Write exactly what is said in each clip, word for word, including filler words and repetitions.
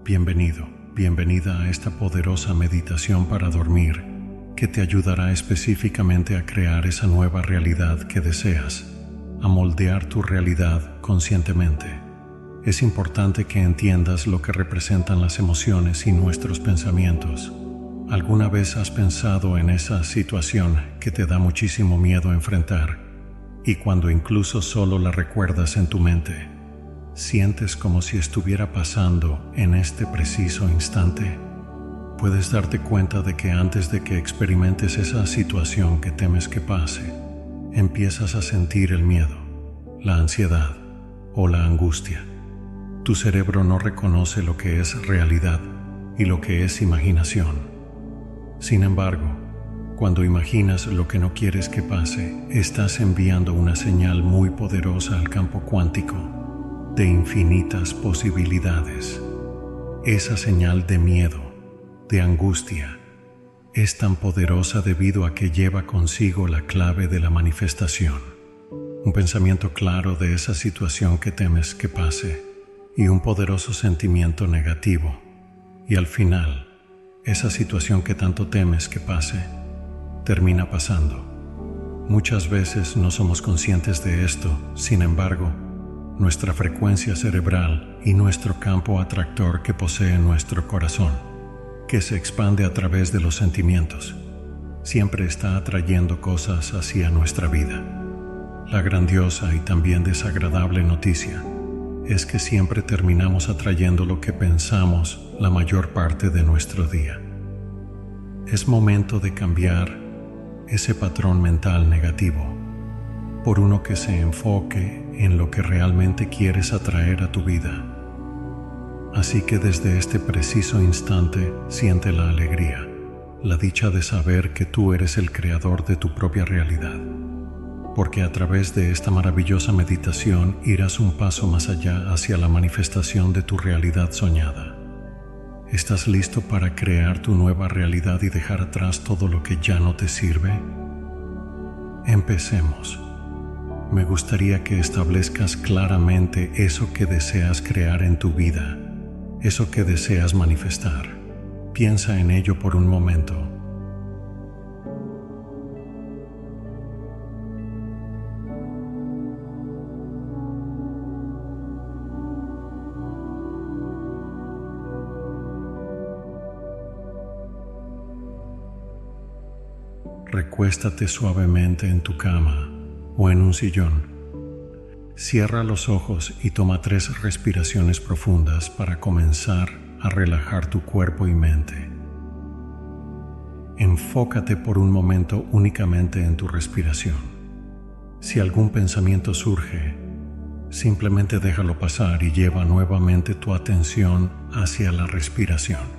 Bienvenido, bienvenida a esta poderosa meditación para dormir que te ayudará específicamente a crear esa nueva realidad que deseas, a moldear tu realidad conscientemente. Es importante que entiendas lo que representan las emociones y nuestros pensamientos. ¿Alguna vez has pensado en esa situación que te da muchísimo miedo enfrentar y cuando incluso solo la recuerdas en tu mente, sientes como si estuviera pasando en este preciso instante? Puedes darte cuenta de que antes de que experimentes esa situación que temes que pase, empiezas a sentir el miedo, la ansiedad o la angustia. Tu cerebro no reconoce lo que es realidad y lo que es imaginación. Sin embargo, cuando imaginas lo que no quieres que pase, estás enviando una señal muy poderosa al campo cuántico de infinitas posibilidades. Esa señal de miedo, de angustia, es tan poderosa debido a que lleva consigo la clave de la manifestación. Un pensamiento claro de esa situación que temes que pase y un poderoso sentimiento negativo. Y al final, esa situación que tanto temes que pase, termina pasando. Muchas veces no somos conscientes de esto, sin embargo, nuestra frecuencia cerebral y nuestro campo atractor que posee nuestro corazón, que se expande a través de los sentimientos, siempre está atrayendo cosas hacia nuestra vida. La grandiosa y también desagradable noticia es que siempre terminamos atrayendo lo que pensamos la mayor parte de nuestro día. Es momento de cambiar ese patrón mental negativo por uno que se enfoque en lo que realmente quieres atraer a tu vida. Así que desde este preciso instante siente la alegría, la dicha de saber que tú eres el creador de tu propia realidad, porque a través de esta maravillosa meditación irás un paso más allá hacia la manifestación de tu realidad soñada. ¿Estás listo para crear tu nueva realidad y dejar atrás todo lo que ya no te sirve? Empecemos. Me gustaría que establezcas claramente eso que deseas crear en tu vida, eso que deseas manifestar. Piensa en ello por un momento. Recuéstate suavemente en tu cama o en un sillón. Cierra los ojos y toma tres respiraciones profundas para comenzar a relajar tu cuerpo y mente. Enfócate por un momento únicamente en tu respiración. Si algún pensamiento surge, simplemente déjalo pasar y lleva nuevamente tu atención hacia la respiración.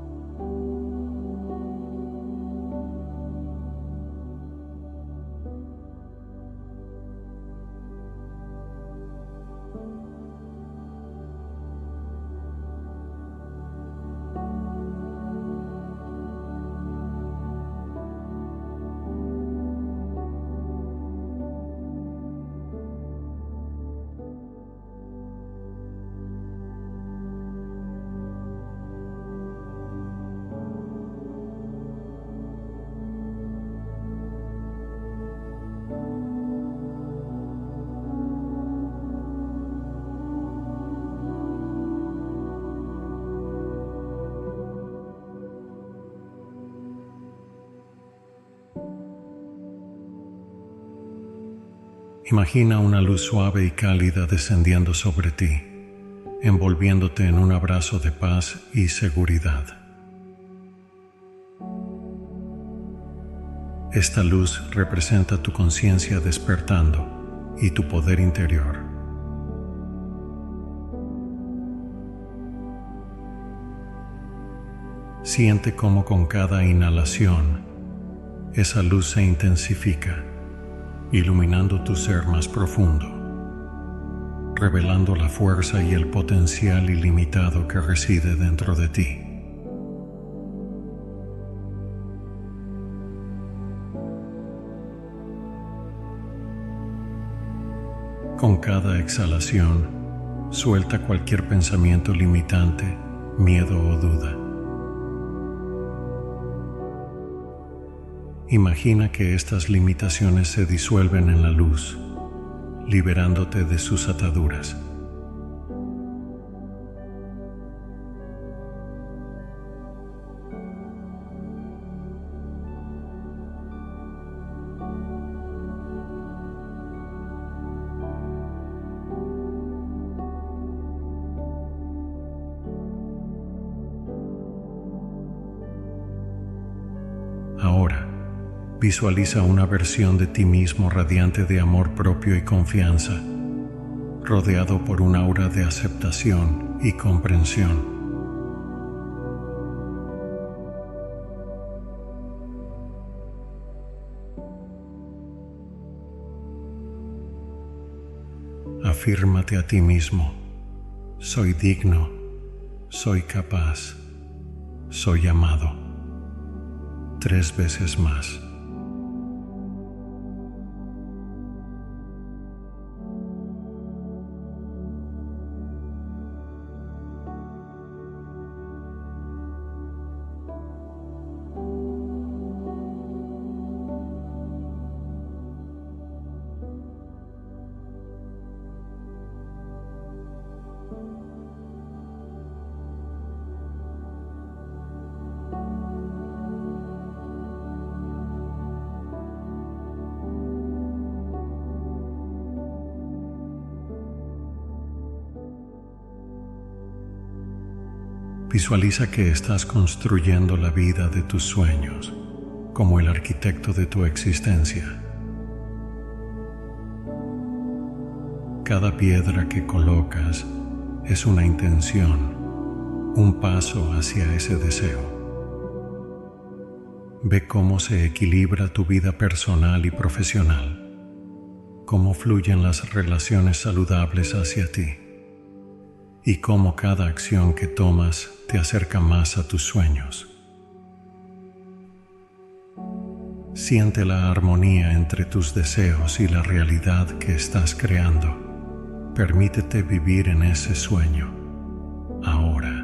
Imagina una luz suave y cálida descendiendo sobre ti, envolviéndote en un abrazo de paz y seguridad. Esta luz representa tu conciencia despertando y tu poder interior. Siente cómo con cada inhalación esa luz se intensifica, iluminando tu ser más profundo, revelando la fuerza y el potencial ilimitado que reside dentro de ti. Con cada exhalación, suelta cualquier pensamiento limitante miedo o duda. Imagina que estas limitaciones se disuelven en la luz, liberándote de sus ataduras. Ahora, visualiza una versión de ti mismo radiante de amor propio y confianza, rodeado por un aura de aceptación y comprensión. Afírmate a ti mismo: soy digno, soy capaz, soy amado. Tres veces más. Visualiza que estás construyendo la vida de tus sueños como el arquitecto de tu existencia. Cada piedra que colocas es una intención, un paso hacia ese deseo. Ve cómo se equilibra tu vida personal y profesional, cómo fluyen las relaciones saludables hacia ti, y cómo cada acción que tomas te acerca más a tus sueños. Siente la armonía entre tus deseos y la realidad que estás creando. Permítete vivir en ese sueño, ahora.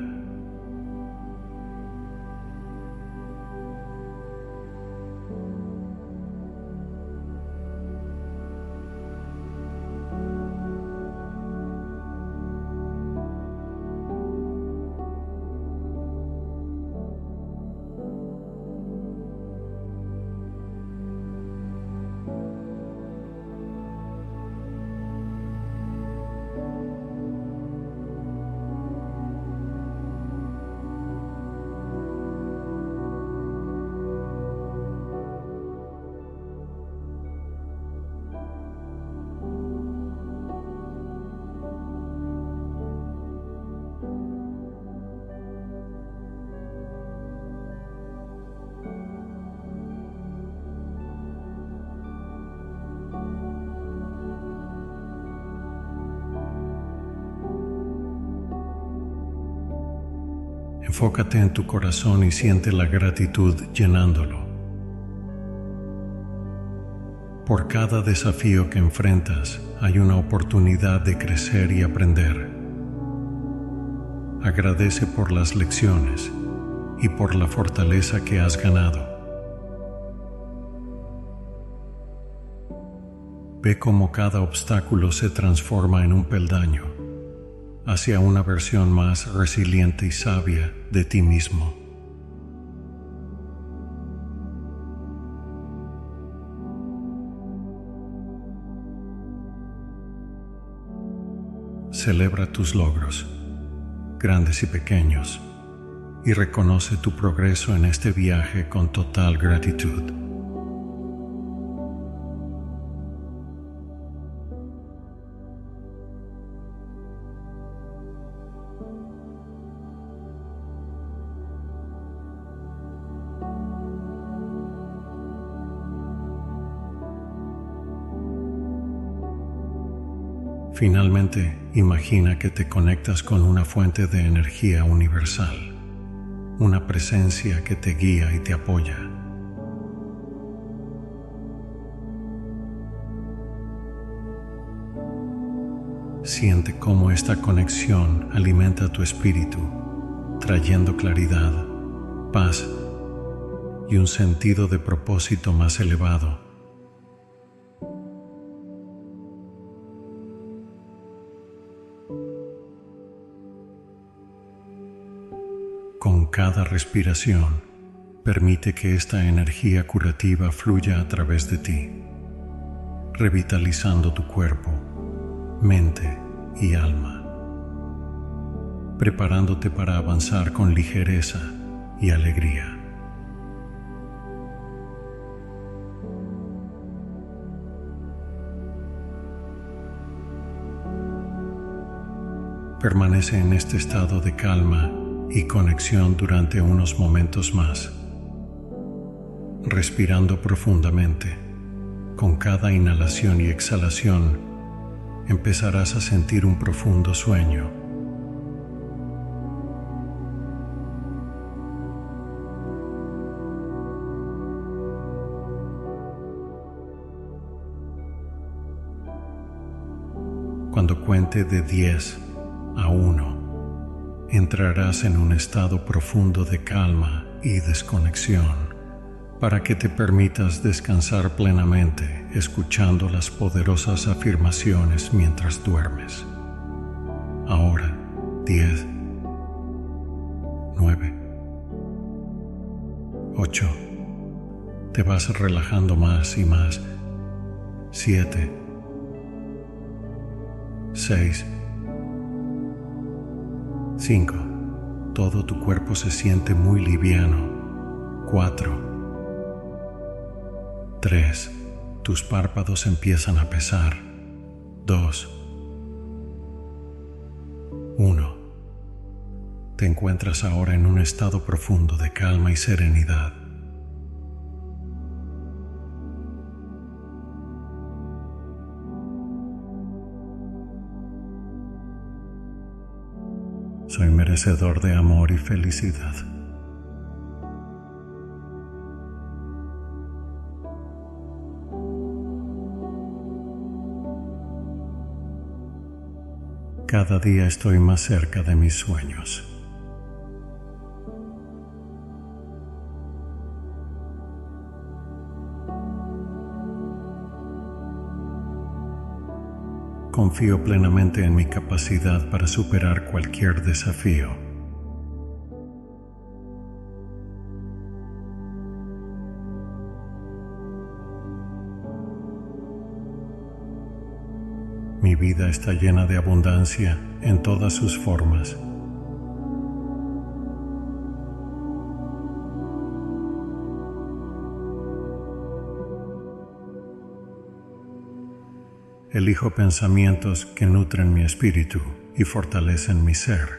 Enfócate en tu corazón y siente la gratitud llenándolo. Por cada desafío que enfrentas, hay una oportunidad de crecer y aprender. Agradece por las lecciones y por la fortaleza que has ganado. Ve cómo cada obstáculo se transforma en un peldaño hacia una versión más resiliente y sabia de ti mismo. Celebra tus logros, grandes y pequeños, y reconoce tu progreso en este viaje con total gratitud. Finalmente, imagina que te conectas con una fuente de energía universal, una presencia que te guía y te apoya. Siente cómo esta conexión alimenta tu espíritu, trayendo claridad, paz y un sentido de propósito más elevado. Con cada respiración, permite que esta energía curativa fluya a través de ti, revitalizando tu cuerpo, mente y alma, preparándote para avanzar con ligereza y alegría. Permanece en este estado de calma y conexión durante unos momentos más, respirando profundamente. Con cada inhalación y exhalación, empezarás a sentir un profundo sueño. Cuando cuente de diez a uno, entrarás en un estado profundo de calma y desconexión para que te permitas descansar plenamente escuchando las poderosas afirmaciones mientras duermes. Ahora, diez, nueve, ocho, te vas relajando más y más. siete, seis, cinco, todo tu cuerpo se siente muy liviano. cuatro, tres, tus párpados empiezan a pesar. dos, uno, te encuentras ahora en un estado profundo de calma y serenidad. Soy merecedor de amor y felicidad. Cada día estoy más cerca de mis sueños. Confío plenamente en mi capacidad para superar cualquier desafío. Mi vida está llena de abundancia en todas sus formas. Elijo pensamientos que nutren mi espíritu y fortalecen mi ser.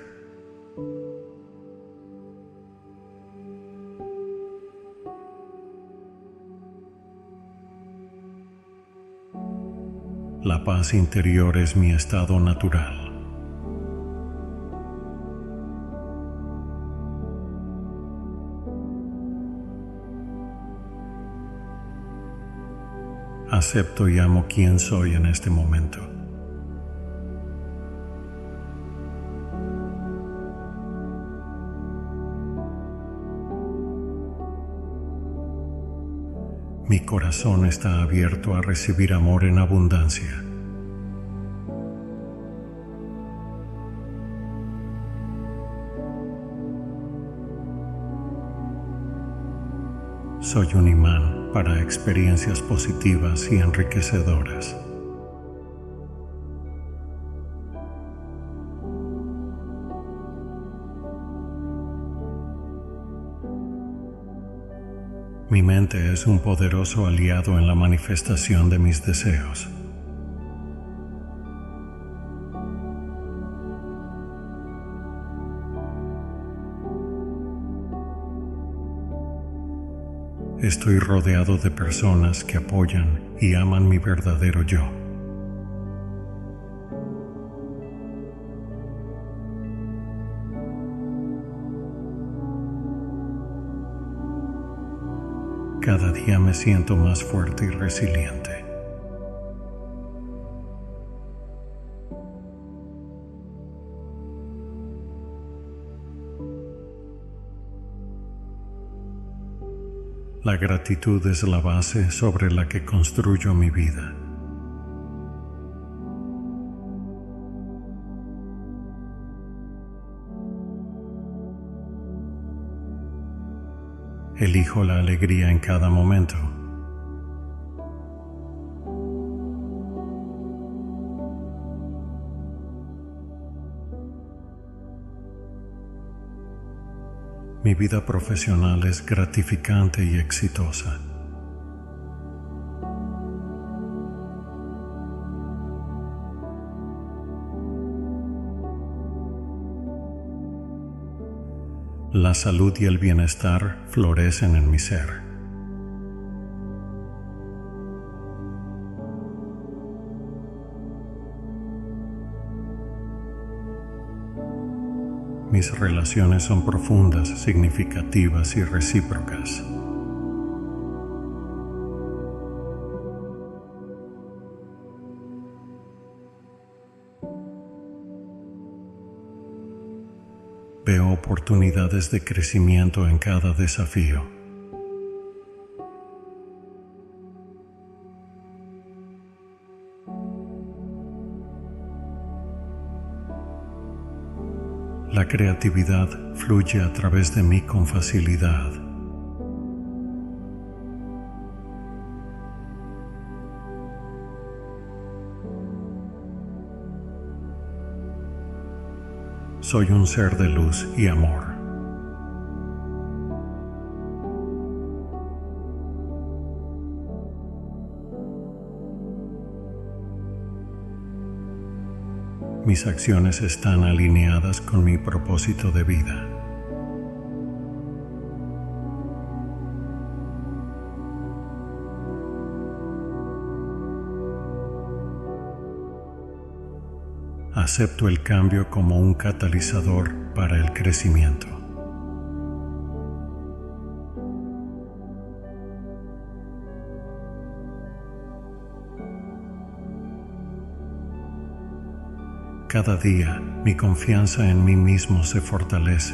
La paz interior es mi estado natural. Acepto y amo quien soy en este momento. Mi corazón está abierto a recibir amor en abundancia. Soy un imán para experiencias positivas y enriquecedoras. Mi mente es un poderoso aliado en la manifestación de mis deseos. Estoy rodeado de personas que apoyan y aman mi verdadero yo. Cada día me siento más fuerte y resiliente. La gratitud es la base sobre la que construyo mi vida. Elijo la alegría en cada momento. Mi vida profesional es gratificante y exitosa. La salud y el bienestar florecen en mi ser. Mis relaciones son profundas, significativas y recíprocas. Veo oportunidades de crecimiento en cada desafío. La creatividad fluye a través de mí con facilidad. Soy un ser de luz y amor. Mis acciones están alineadas con mi propósito de vida. Acepto el cambio como un catalizador para el crecimiento. Cada día, mi confianza en mí mismo se fortalece.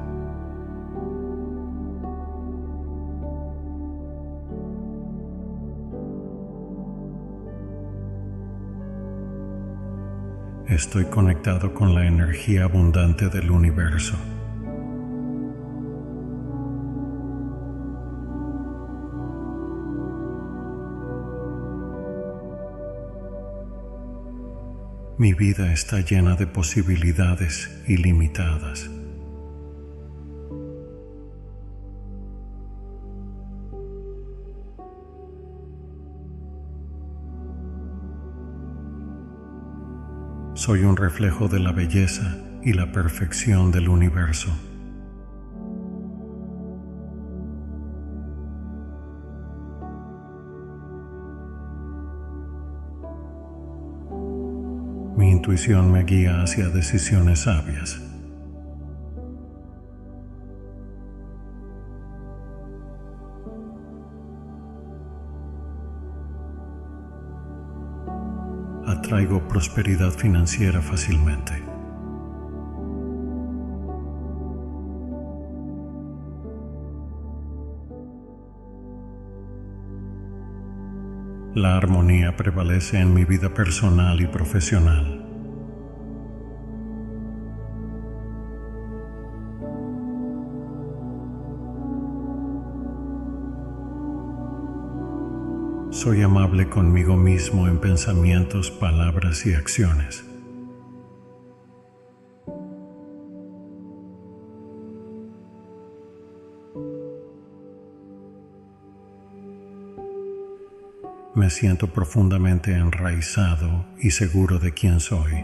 Estoy conectado con la energía abundante del universo. Mi vida está llena de posibilidades ilimitadas. Soy un reflejo de la belleza y la perfección del universo. Mi intuición me guía hacia decisiones sabias. Atraigo prosperidad financiera fácilmente. La armonía prevalece en mi vida personal y profesional. Soy amable conmigo mismo en pensamientos, palabras y acciones. Me siento profundamente enraizado y seguro de quién soy.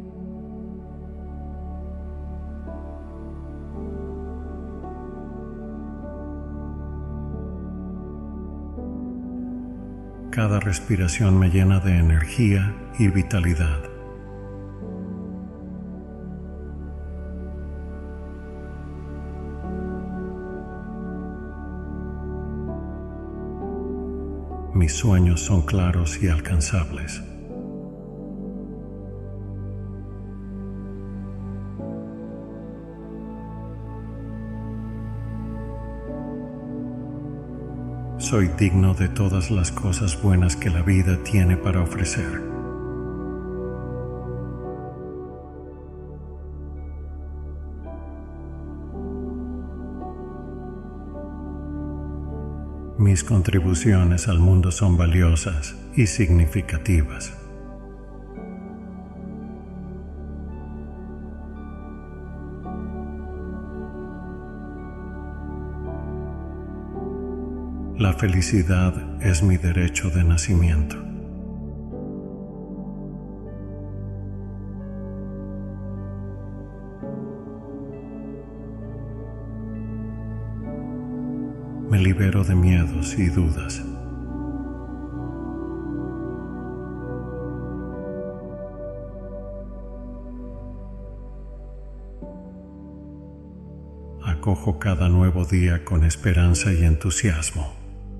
Cada respiración me llena de energía y vitalidad. Mis sueños son claros y alcanzables. Soy digno de todas las cosas buenas que la vida tiene para ofrecer. Mis contribuciones al mundo son valiosas y significativas. La felicidad es mi derecho de nacimiento. Me libero de miedos y dudas. Acojo cada nuevo día con esperanza y entusiasmo.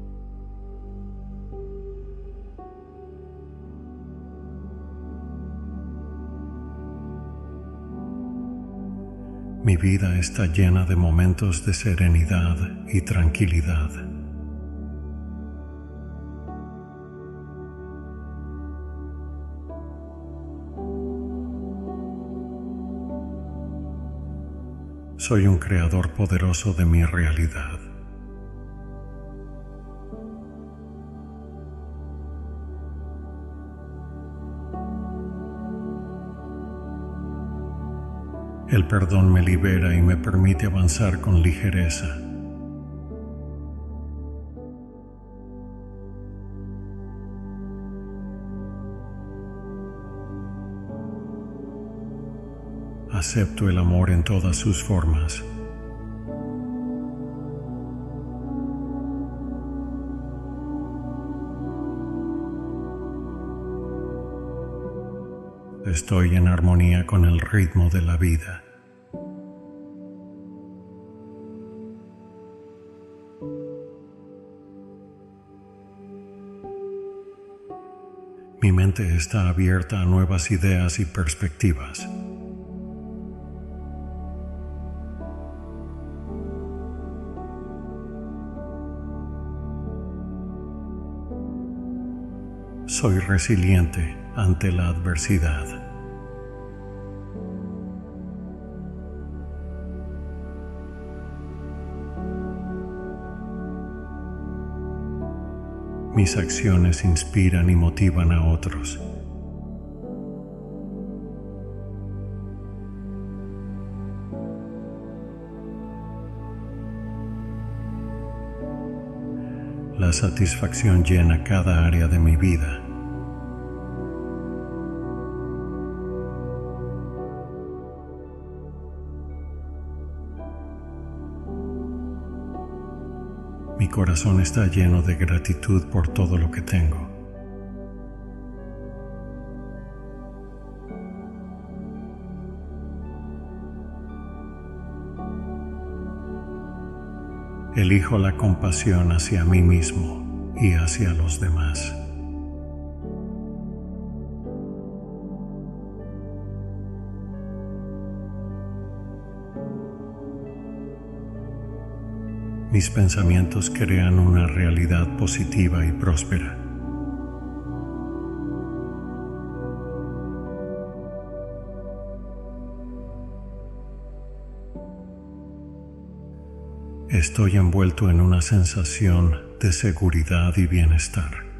Mi vida está llena de momentos de serenidad y tranquilidad. Soy un creador poderoso de mi realidad. El perdón me libera y me permite avanzar con ligereza. Acepto el amor en todas sus formas. Estoy en armonía con el ritmo de la vida. Mi mente está abierta a nuevas ideas y perspectivas. Soy resiliente ante la adversidad. Mis acciones inspiran y motivan a otros. La satisfacción llena cada área de mi vida. Mi corazón está lleno de gratitud por todo lo que tengo. Elijo la compasión hacia mí mismo y hacia los demás. Mis pensamientos crean una realidad positiva y próspera. Estoy envuelto en una sensación de seguridad y bienestar.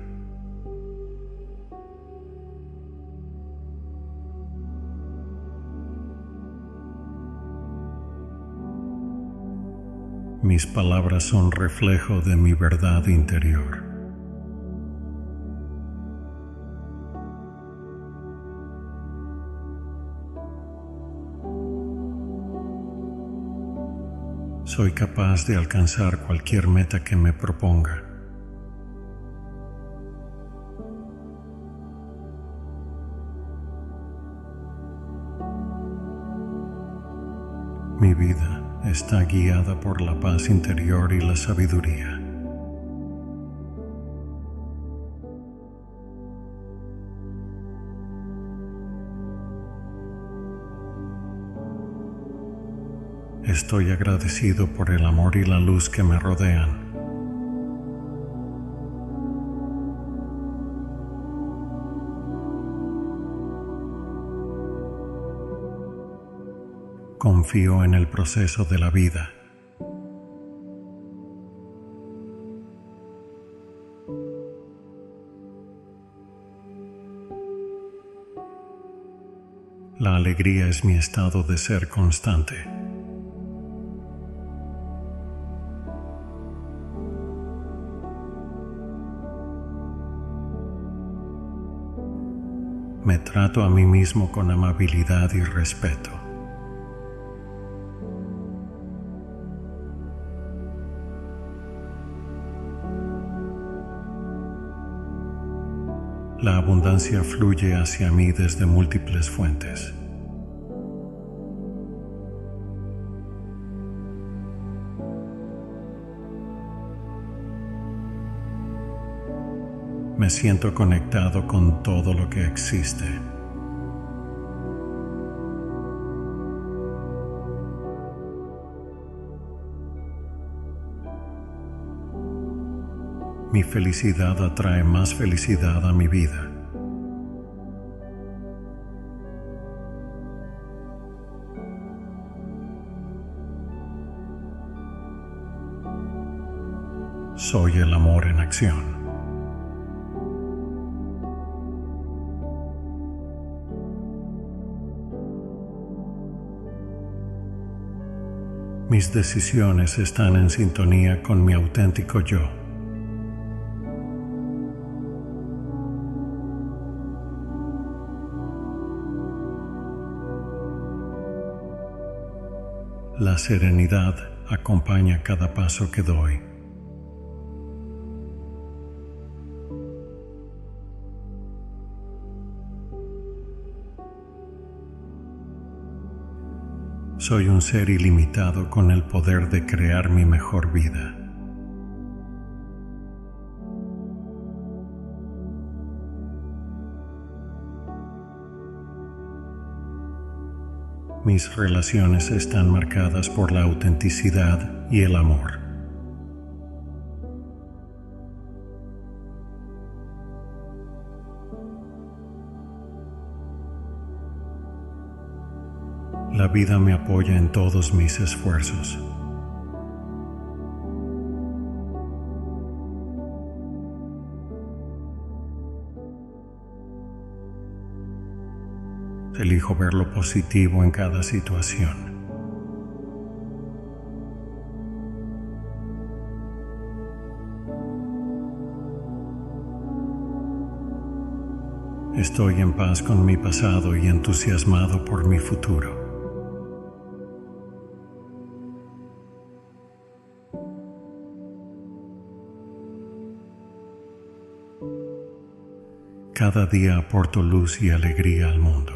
Mis palabras son reflejo de mi verdad interior. Soy capaz de alcanzar cualquier meta que me proponga. Mi vida está guiada por la paz interior y la sabiduría. Estoy agradecido por el amor y la luz que me rodean. Confío en el proceso de la vida. La alegría es mi estado de ser constante. Me trato a mí mismo con amabilidad y respeto. La abundancia fluye hacia mí desde múltiples fuentes. Me siento conectado con todo lo que existe. Mi felicidad atrae más felicidad a mi vida. Soy el amor en acción. Mis decisiones están en sintonía con mi auténtico yo. La serenidad acompaña cada paso que doy. Soy un ser ilimitado con el poder de crear mi mejor vida. Mis relaciones están marcadas por la autenticidad y el amor. La vida me apoya en todos mis esfuerzos. Elijo ver lo positivo en cada situación. Estoy en paz con mi pasado y entusiasmado por mi futuro. Cada día aporto luz y alegría al mundo.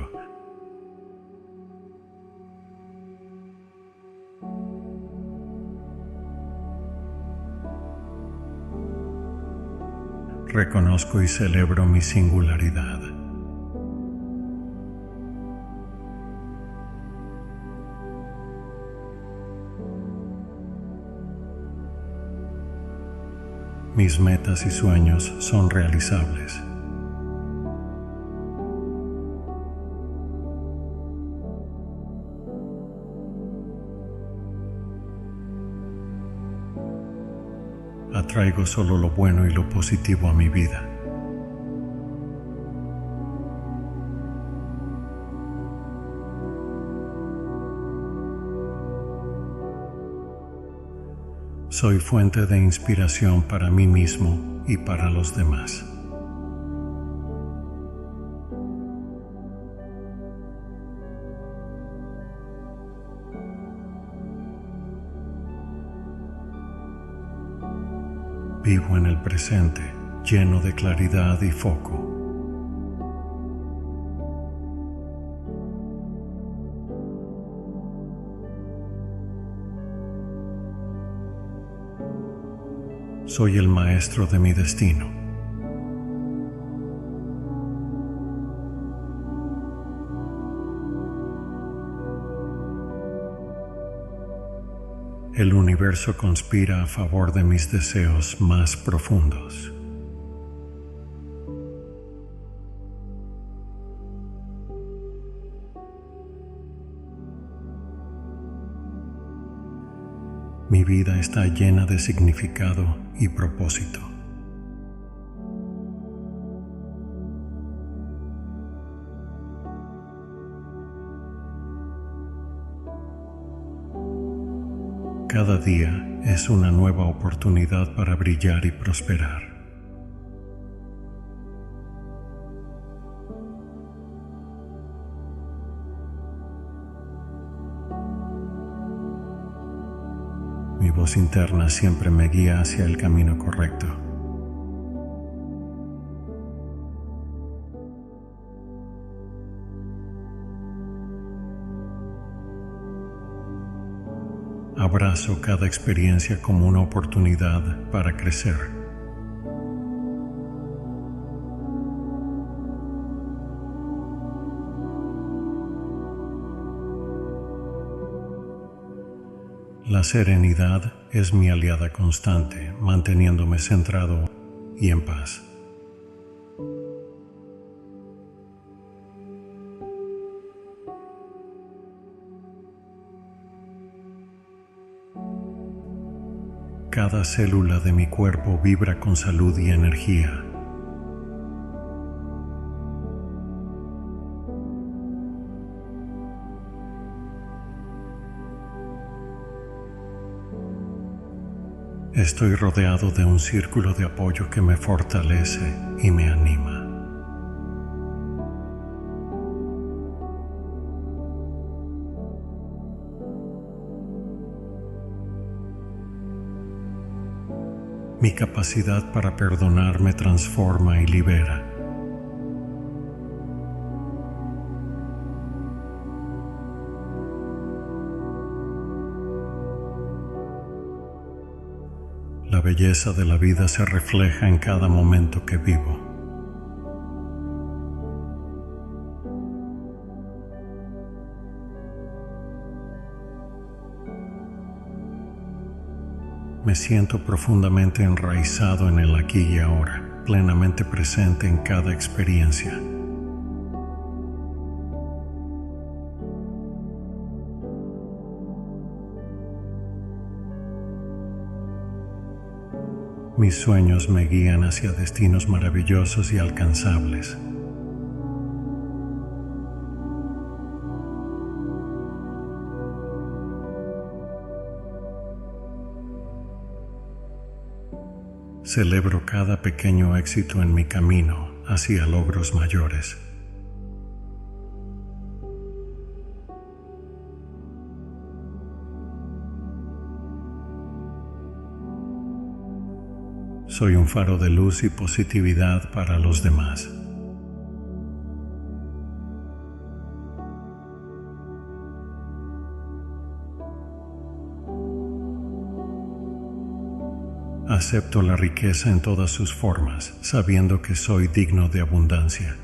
Reconozco y celebro mi singularidad. Mis metas y sueños son realizables. Atraigo solo lo bueno y lo positivo a mi vida. Soy fuente de inspiración para mí mismo y para los demás. Vivo en el presente, lleno de claridad y foco. Soy el maestro de mi destino. El universo conspira a favor de mis deseos más profundos. Mi vida está llena de significado y propósito. Cada día es una nueva oportunidad para brillar y prosperar. Mi voz interna siempre me guía hacia el camino correcto. Abrazo cada experiencia como una oportunidad para crecer. La serenidad es mi aliada constante, manteniéndome centrado y en paz. Cada célula de mi cuerpo vibra con salud y energía. Estoy rodeado de un círculo de apoyo que me fortalece y me anima. Mi capacidad para perdonar me transforma y libera. La belleza de la vida se refleja en cada momento que vivo. Me siento profundamente enraizado en el aquí y ahora, plenamente presente en cada experiencia. Mis sueños me guían hacia destinos maravillosos y alcanzables. Celebro cada pequeño éxito en mi camino hacia logros mayores. Soy un faro de luz y positividad para los demás. Acepto la riqueza en todas sus formas, sabiendo que soy digno de abundancia.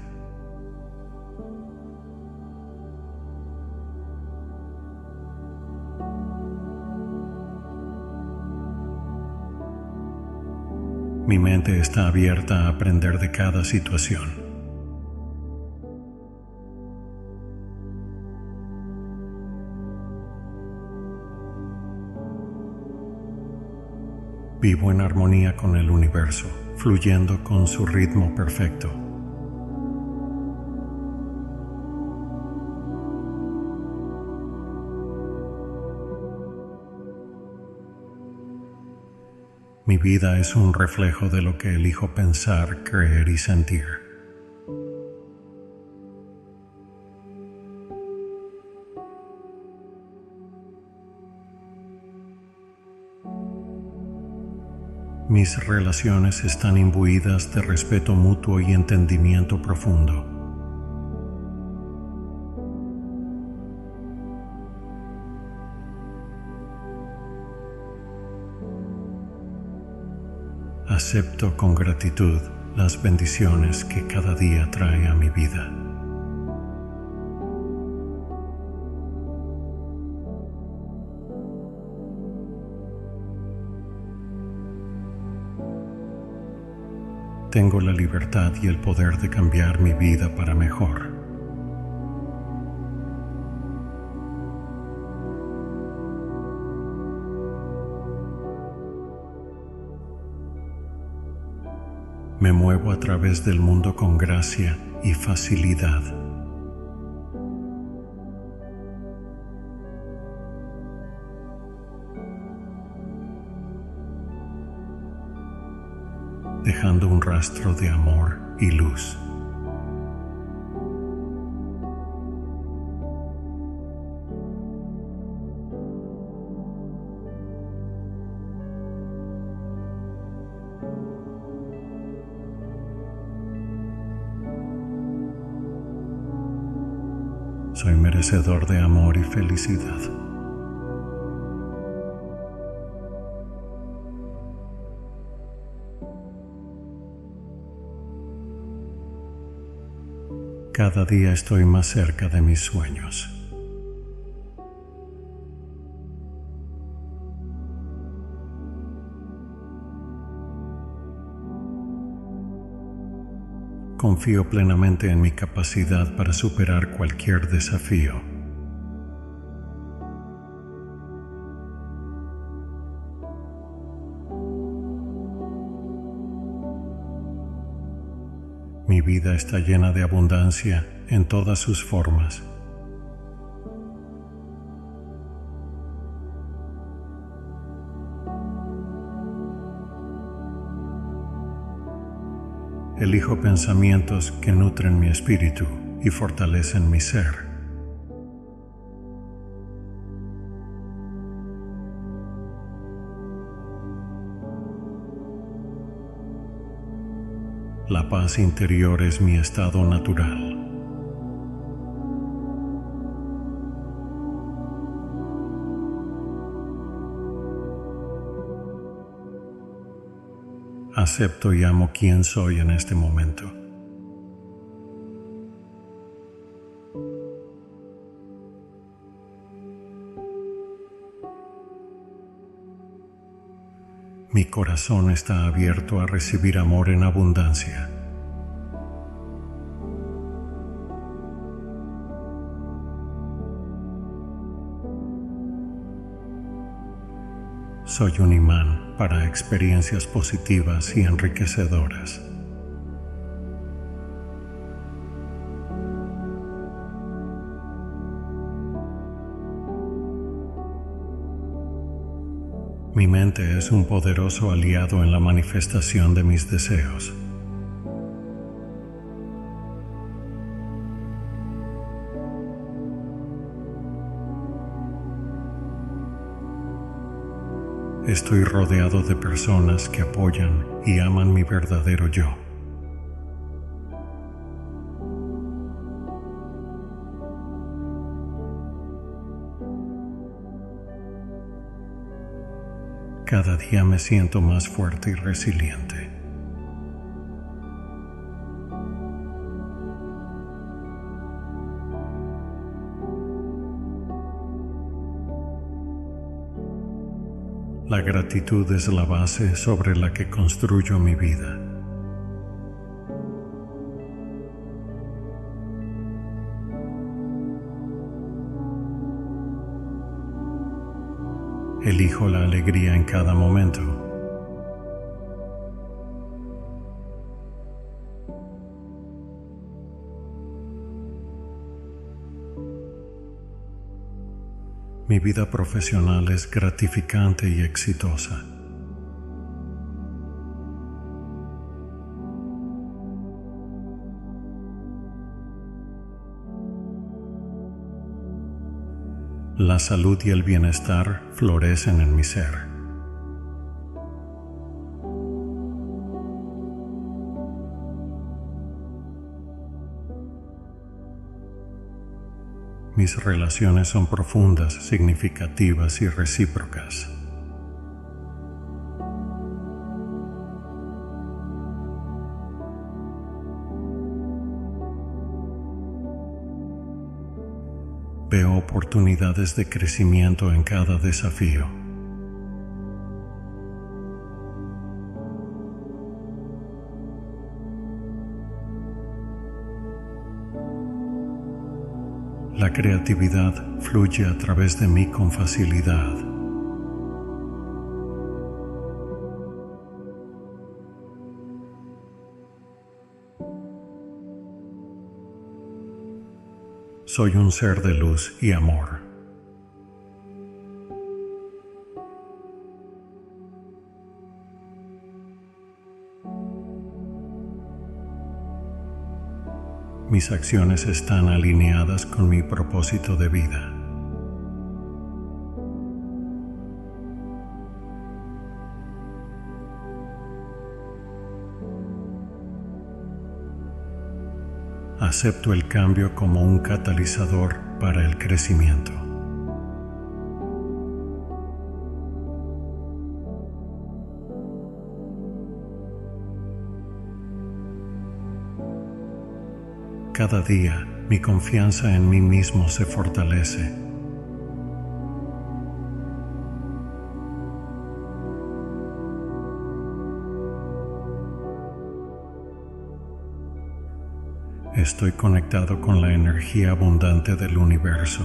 Mi mente está abierta a aprender de cada situación. Vivo en armonía con el universo, fluyendo con su ritmo perfecto. Mi vida es un reflejo de lo que elijo pensar, creer y sentir. Mis relaciones están imbuidas de respeto mutuo y entendimiento profundo. Acepto con gratitud las bendiciones que cada día trae a mi vida. Tengo la libertad y el poder de cambiar mi vida para mejor. Me muevo a través del mundo con gracia y facilidad. Dejando un rastro de amor y luz. Soy merecedor de amor y felicidad. Cada día estoy más cerca de mis sueños. Confío plenamente en mi capacidad para superar cualquier desafío. Mi vida está llena de abundancia en todas sus formas. Elijo pensamientos que nutren mi espíritu y fortalecen mi ser. La paz interior es mi estado natural. Acepto y amo quien soy en este momento. Mi corazón está abierto a recibir amor en abundancia. Soy un imán para experiencias positivas y enriquecedoras. Mi mente es un poderoso aliado en la manifestación de mis deseos. Estoy rodeado de personas que apoyan y aman mi verdadero yo. Cada día me siento más fuerte y resiliente. La gratitud es la base sobre la que construyo mi vida. Elijo la alegría en cada momento. Mi vida profesional es gratificante y exitosa. La salud y el bienestar florecen en mi ser. Mis relaciones son profundas, significativas y recíprocas. Veo oportunidades de crecimiento en cada desafío. La creatividad fluye a través de mí con facilidad. Soy un ser de luz y amor. Mis acciones están alineadas con mi propósito de vida. Acepto el cambio como un catalizador para el crecimiento. Cada día, mi confianza en mí mismo se fortalece. Estoy conectado con la energía abundante del universo.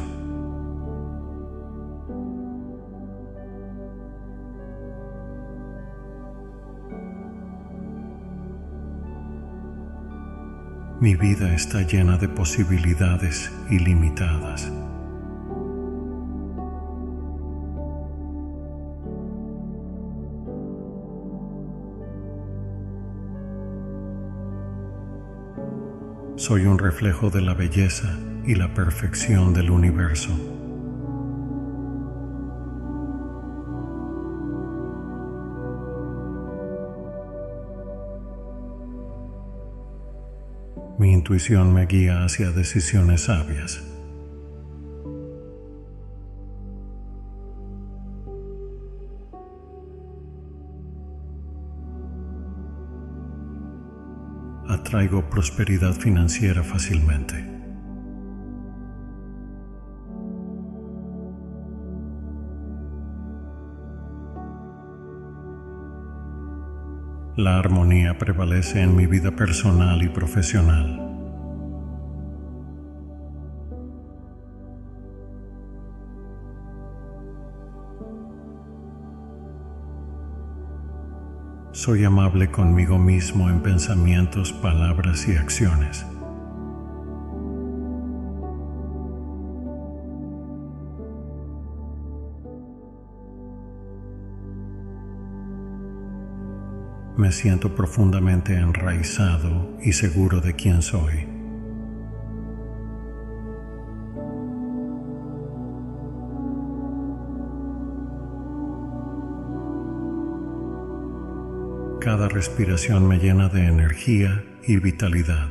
Mi vida está llena de posibilidades ilimitadas. Soy un reflejo de la belleza y la perfección del universo. Mi intuición me guía hacia decisiones sabias. Atraigo prosperidad financiera fácilmente. La armonía prevalece en mi vida personal y profesional. Soy amable conmigo mismo en pensamientos, palabras y acciones. Me siento profundamente enraizado y seguro de quién soy. Cada respiración me llena de energía y vitalidad.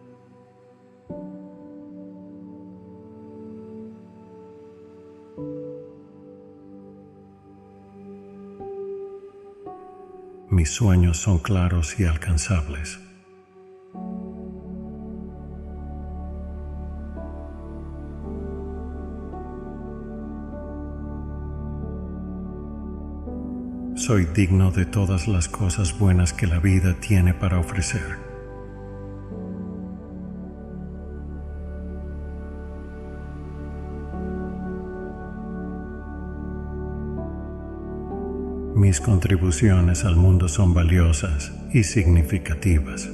Mis sueños son claros y alcanzables. Soy digno de todas las cosas buenas que la vida tiene para ofrecer. Mis contribuciones al mundo son valiosas y significativas.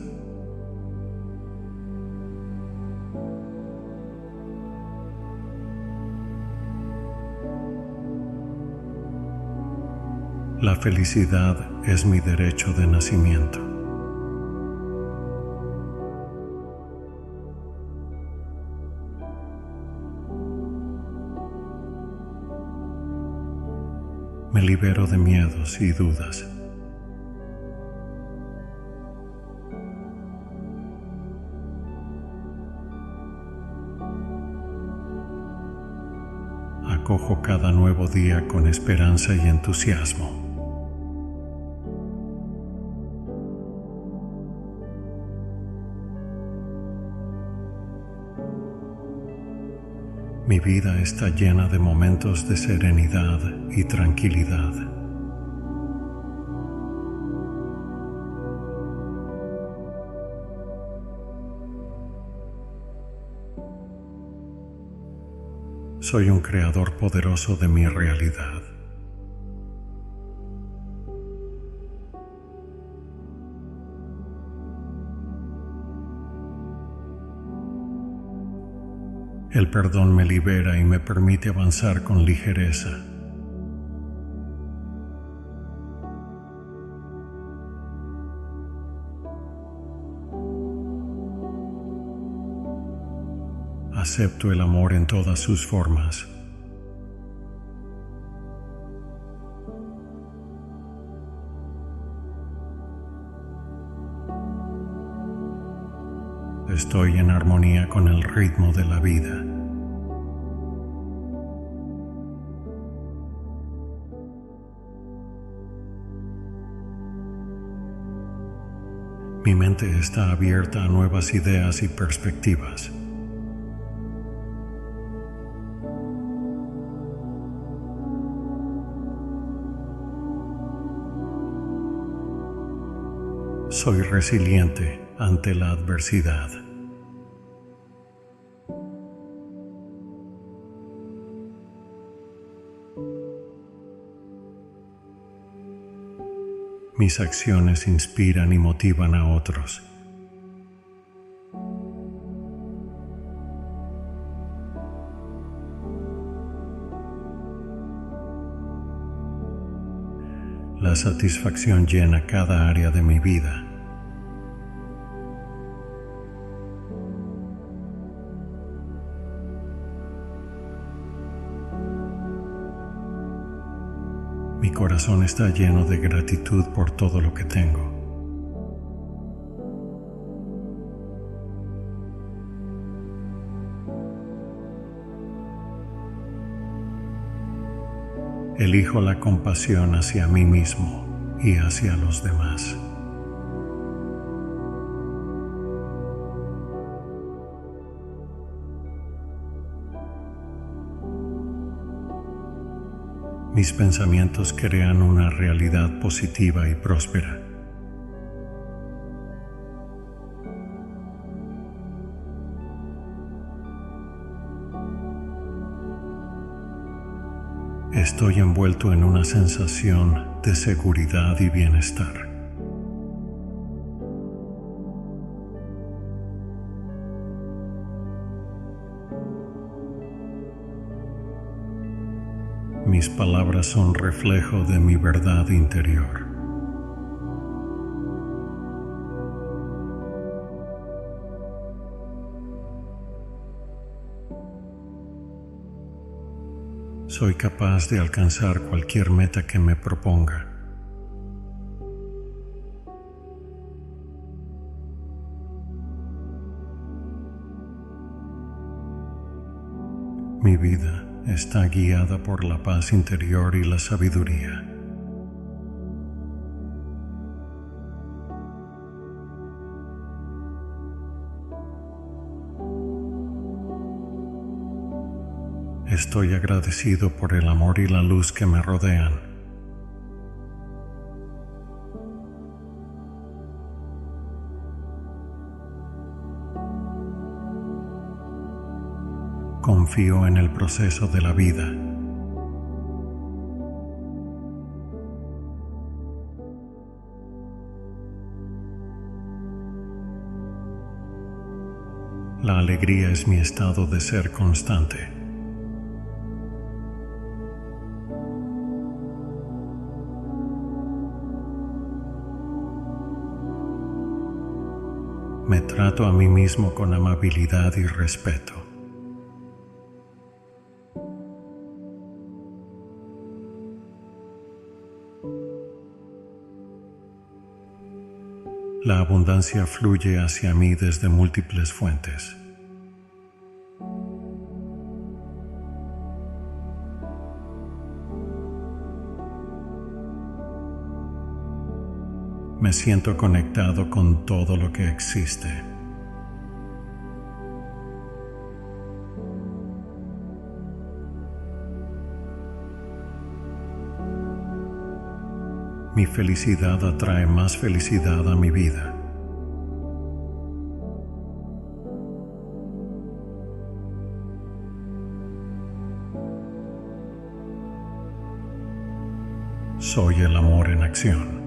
La felicidad es mi derecho de nacimiento. Me libero de miedos y dudas. Acojo cada nuevo día con esperanza y entusiasmo. Mi vida está llena de momentos de serenidad y tranquilidad. Soy un creador poderoso de mi realidad. El perdón me libera y me permite avanzar con ligereza. Acepto el amor en todas sus formas. Estoy en armonía con el ritmo de la vida. Mi mente está abierta a nuevas ideas y perspectivas. Soy resiliente ante la adversidad. Mis acciones inspiran y motivan a otros. La satisfacción llena cada área de mi vida. Mi corazón está lleno de gratitud por todo lo que tengo. Elijo la compasión hacia mí mismo y hacia los demás. Mis pensamientos crean una realidad positiva y próspera. Estoy envuelto en una sensación de seguridad y bienestar. Mis palabras son reflejo de mi verdad interior. Soy capaz de alcanzar cualquier meta que me proponga. Mi vida está guiada por la paz interior y la sabiduría. Estoy agradecido por el amor y la luz que me rodean. Confío en el proceso de la vida. La alegría es mi estado de ser constante. Me trato a mí mismo con amabilidad y respeto. La abundancia fluye hacia mí desde múltiples fuentes. Me siento conectado con todo lo que existe. Mi felicidad atrae más felicidad a mi vida. Soy el amor en acción.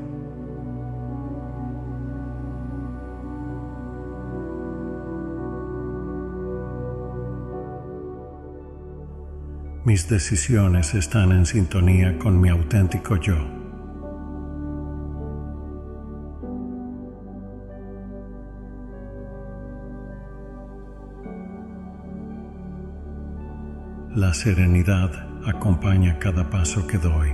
Mis decisiones están en sintonía con mi auténtico yo. La serenidad acompaña cada paso que doy.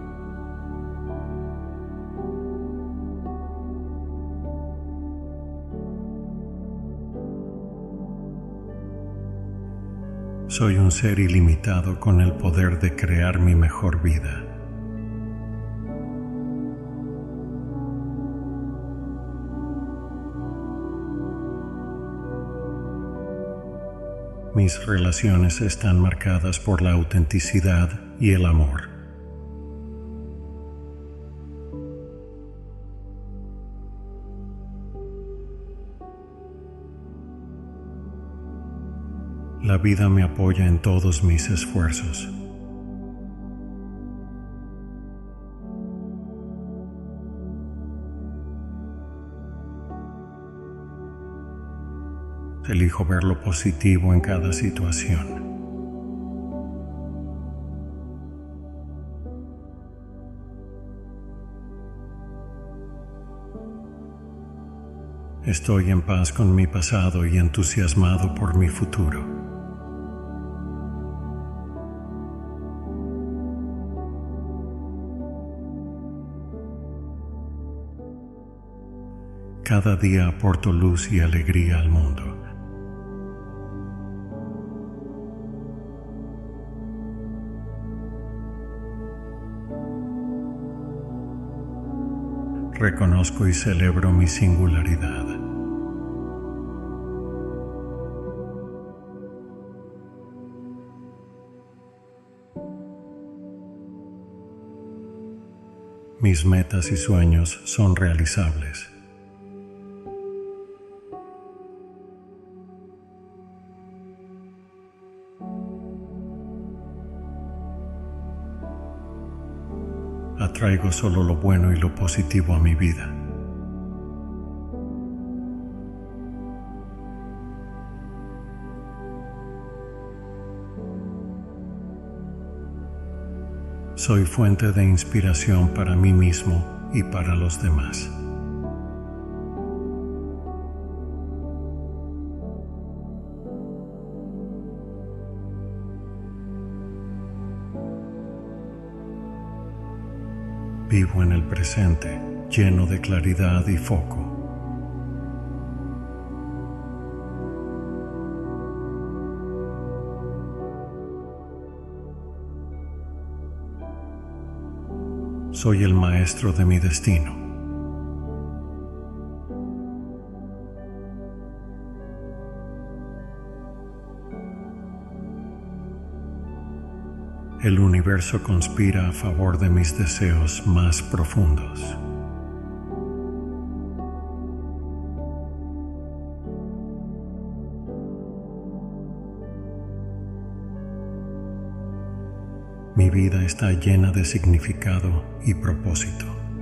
Soy un ser ilimitado con el poder de crear mi mejor vida. Mis relaciones están marcadas por la autenticidad y el amor. La vida me apoya en todos mis esfuerzos. Elijo ver lo positivo en cada situación. Estoy en paz con mi pasado y entusiasmado por mi futuro. Cada día aporto luz y alegría al mundo. Reconozco y celebro mi singularidad. Mis metas y sueños son realizables. Atraigo solo lo bueno y lo positivo a mi vida. Soy fuente de inspiración para mí mismo y para los demás. Vivo en el presente, lleno de claridad y foco. Soy el maestro de mi destino. El universo conspira a favor de mis deseos más profundos. Mi vida está llena de significado y propósito.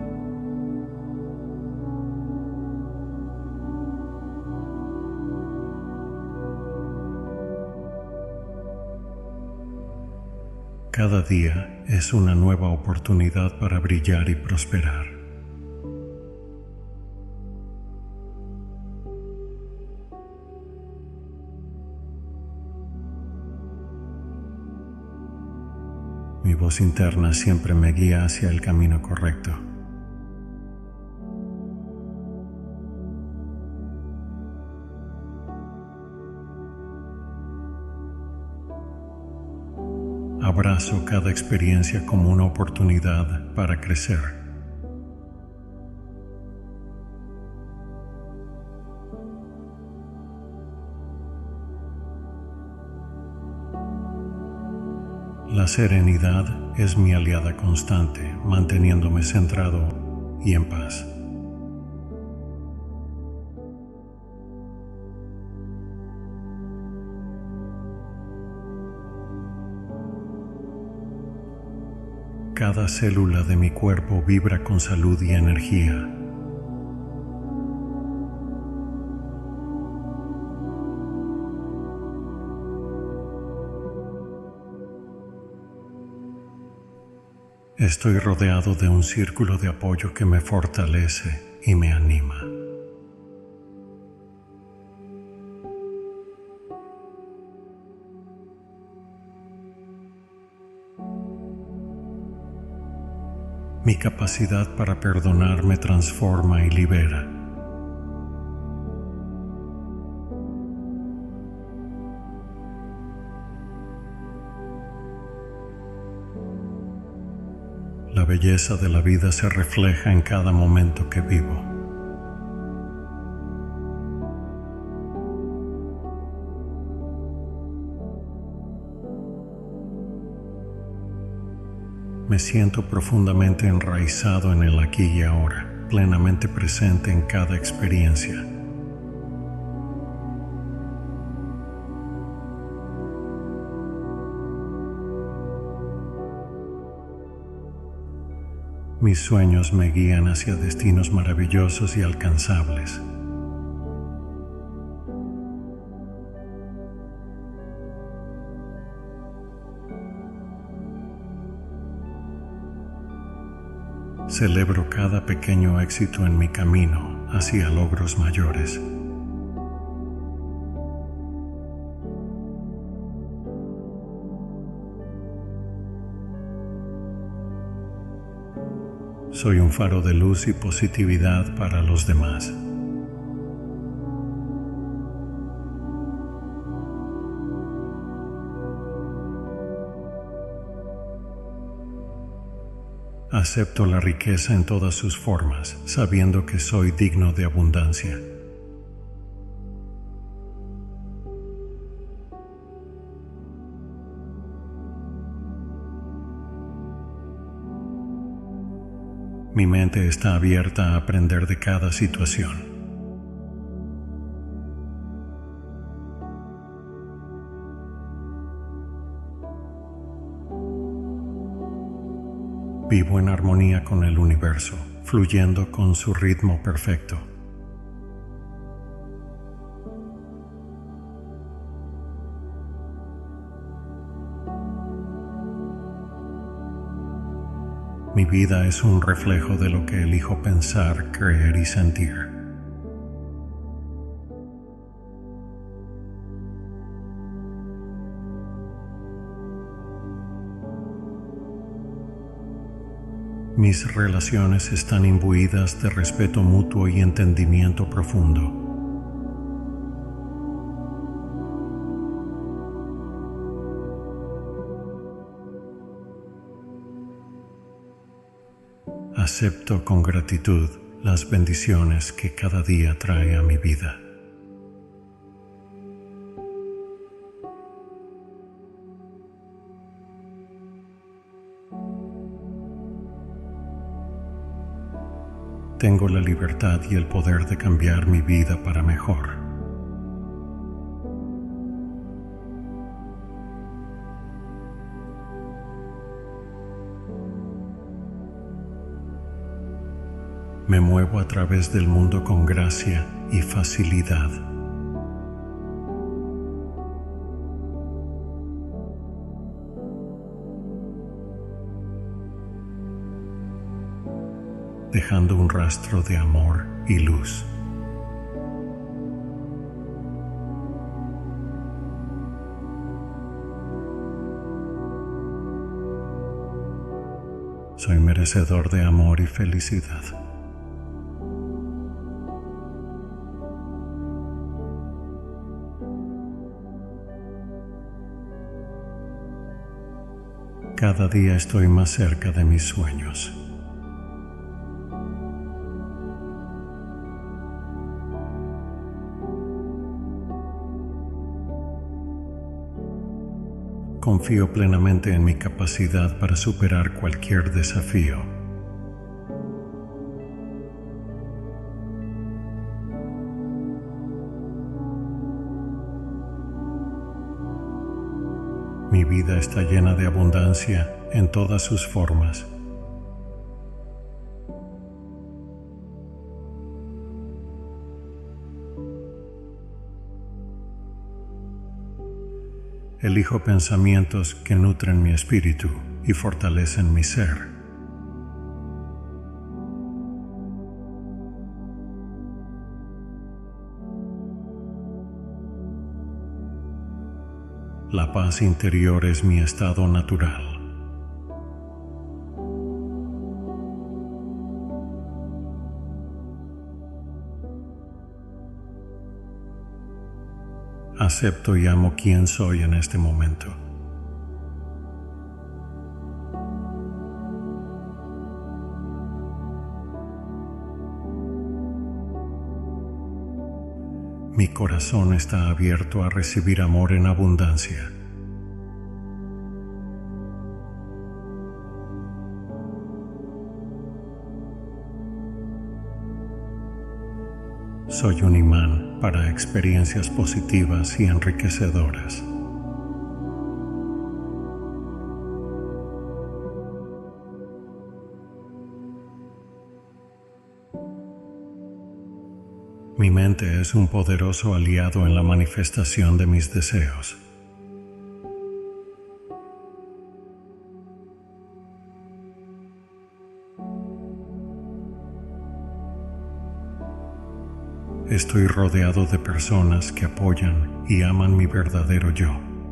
Cada día es una nueva oportunidad para brillar y prosperar. Mi voz interna siempre me guía hacia el camino correcto. Abrazo cada experiencia como una oportunidad para crecer. La serenidad es mi aliada constante, manteniéndome centrado y en paz. Cada célula de mi cuerpo vibra con salud y energía. Estoy rodeado de un círculo de apoyo que me fortalece y me anima. Mi capacidad para perdonar me transforma y libera. La belleza de la vida se refleja en cada momento que vivo. Me siento profundamente enraizado en el aquí y ahora, plenamente presente en cada experiencia. Mis sueños me guían hacia destinos maravillosos y alcanzables. Celebro cada pequeño éxito en mi camino hacia logros mayores. Soy un faro de luz y positividad para los demás. Acepto la riqueza en todas sus formas, sabiendo que soy digno de abundancia. Mi mente está abierta a aprender de cada situación. Vivo en armonía con el universo, fluyendo con su ritmo perfecto. Mi vida es un reflejo de lo que elijo pensar, creer y sentir. Mis relaciones están imbuidas de respeto mutuo y entendimiento profundo. Acepto con gratitud las bendiciones que cada día trae a mi vida. Tengo la libertad y el poder de cambiar mi vida para mejor. Me muevo a través del mundo con gracia y facilidad. Dejando un rastro de amor y luz. Soy merecedor de amor y felicidad. Cada día estoy más cerca de mis sueños. Confío plenamente en mi capacidad para superar cualquier desafío. Mi vida está llena de abundancia en todas sus formas. Elijo pensamientos que nutren mi espíritu y fortalecen mi ser. La paz interior es mi estado natural. Acepto y amo quien soy en este momento. Mi corazón está abierto a recibir amor en abundancia. Soy un imán para experiencias positivas y enriquecedoras. Mi mente es un poderoso aliado en la manifestación de mis deseos. Estoy rodeado de personas que apoyan y aman mi verdadero yo.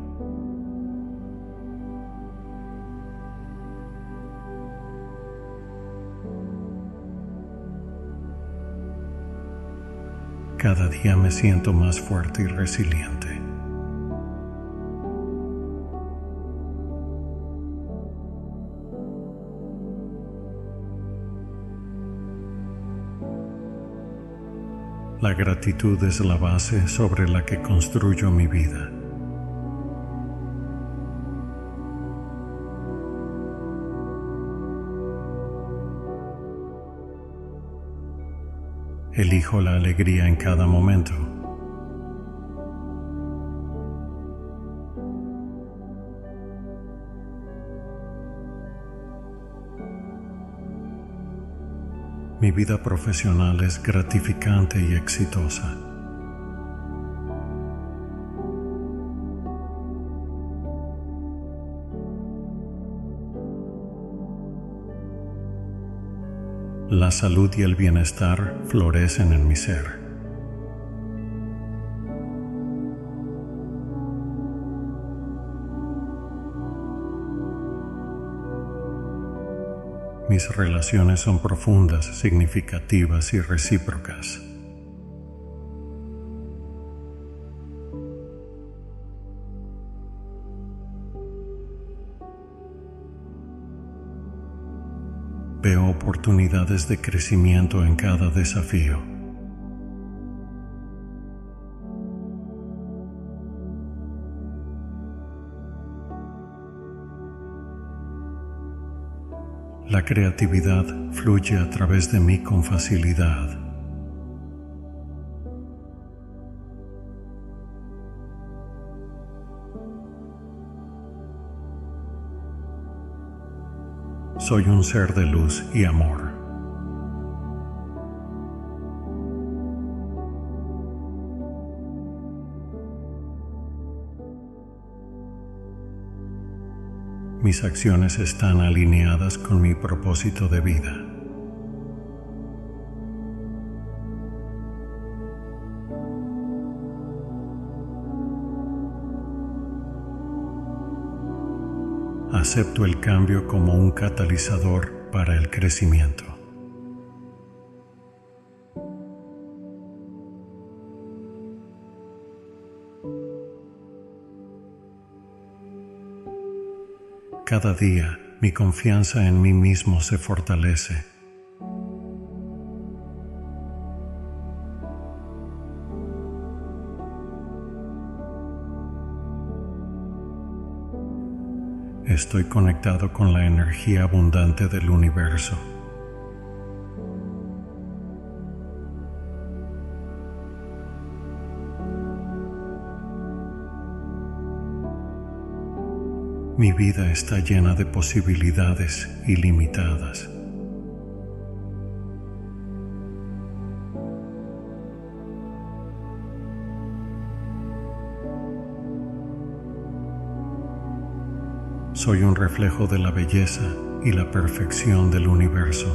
Cada día me siento más fuerte y resiliente. La gratitud es la base sobre la que construyo mi vida. Elijo la alegría en cada momento. Mi vida profesional es gratificante y exitosa. La salud y el bienestar florecen en mi ser. Mis relaciones son profundas, significativas y recíprocas. Veo oportunidades de crecimiento en cada desafío. La creatividad fluye a través de mí con facilidad. Soy un ser de luz y amor. Mis acciones están alineadas con mi propósito de vida. Acepto el cambio como un catalizador para el crecimiento. Cada día, mi confianza en mí mismo se fortalece. Estoy conectado con la energía abundante del universo. Mi vida está llena de posibilidades ilimitadas. Soy un reflejo de la belleza y la perfección del universo.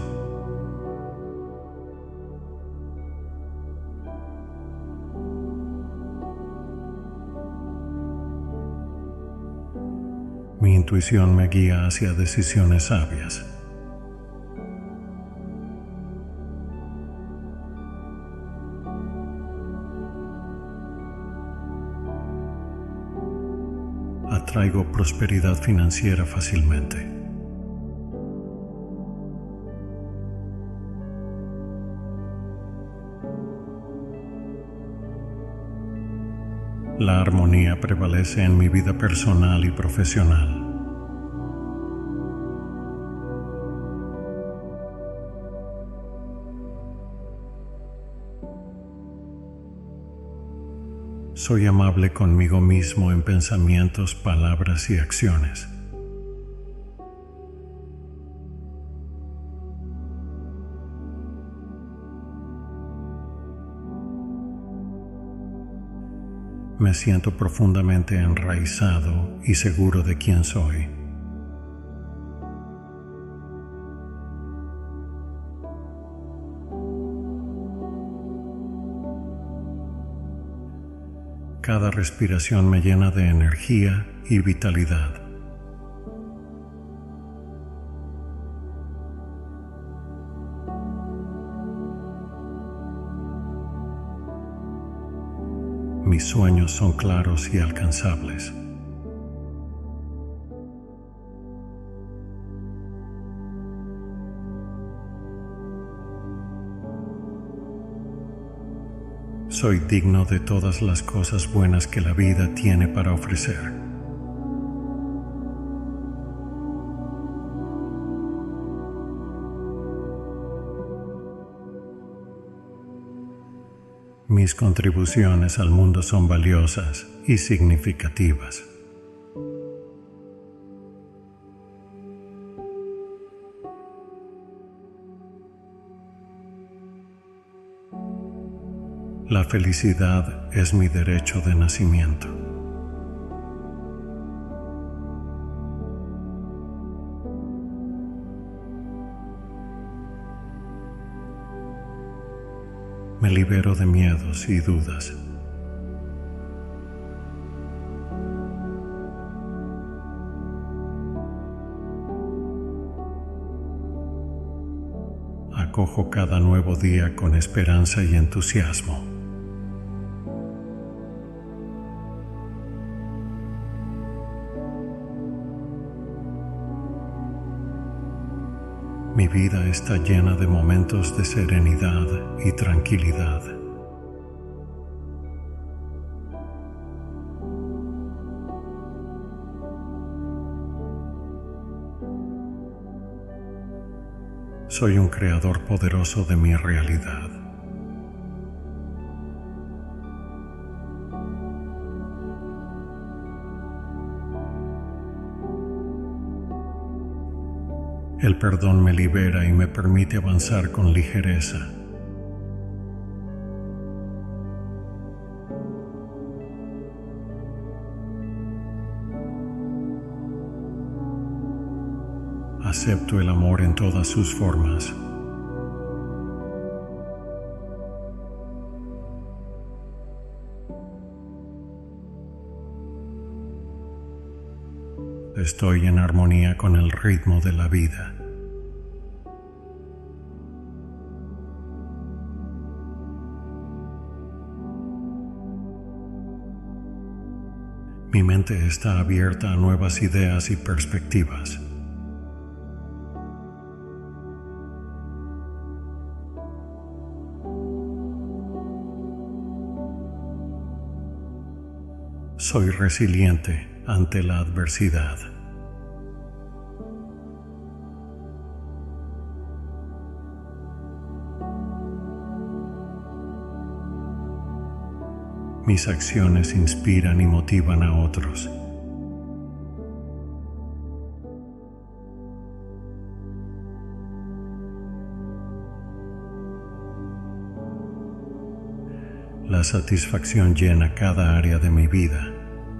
intuición me guía hacia decisiones sabias. Atraigo prosperidad financiera fácilmente. La armonía prevalece en mi vida personal y profesional. Soy amable conmigo mismo en pensamientos, palabras y acciones. Me siento profundamente enraizado y seguro de quién soy. Cada respiración me llena de energía y vitalidad. Mis sueños son claros y alcanzables. Soy digno de todas las cosas buenas que la vida tiene para ofrecer. Mis contribuciones al mundo son valiosas y significativas. La felicidad es mi derecho de nacimiento. Me libero de miedos y dudas. Acojo cada nuevo día con esperanza y entusiasmo. Mi vida está llena de momentos de serenidad y tranquilidad. Soy un creador poderoso de mi realidad. El perdón me libera y me permite avanzar con ligereza. Acepto el amor en todas sus formas. Estoy en armonía con el ritmo de la vida. Mi mente está abierta a nuevas ideas y perspectivas. Soy resiliente ante la adversidad. Mis acciones inspiran y motivan a otros. La satisfacción llena cada área de mi vida.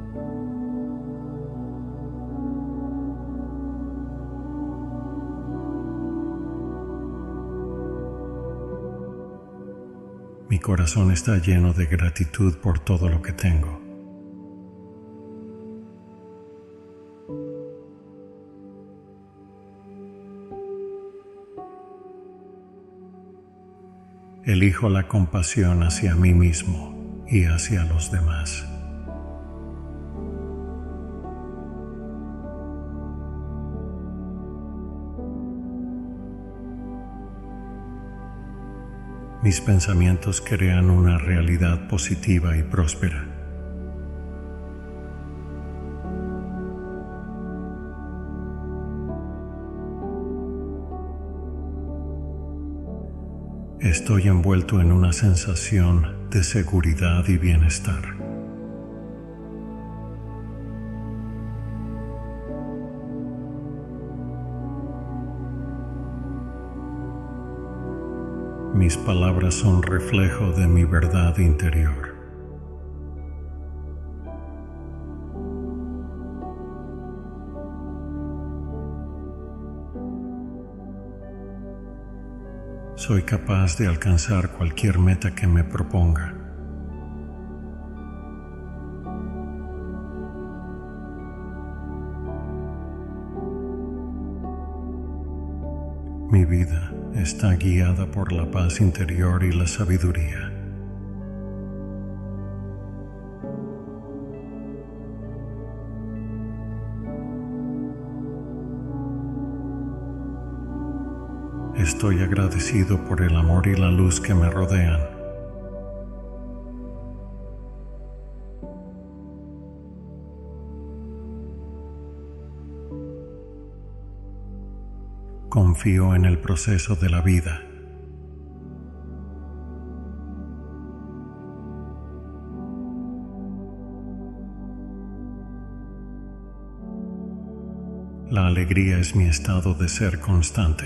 Mi corazón está lleno de gratitud por todo lo que tengo. Elijo la compasión hacia mí mismo y hacia los demás. Mis pensamientos crean una realidad positiva y próspera. Estoy envuelto en una sensación de seguridad y bienestar. Mis palabras son reflejo de mi verdad interior. Soy capaz de alcanzar cualquier meta que me proponga. Mi vida está guiada por la paz interior y la sabiduría. Estoy agradecido por el amor y la luz que me rodean. Confío en el proceso de la vida. La alegría es mi estado de ser constante.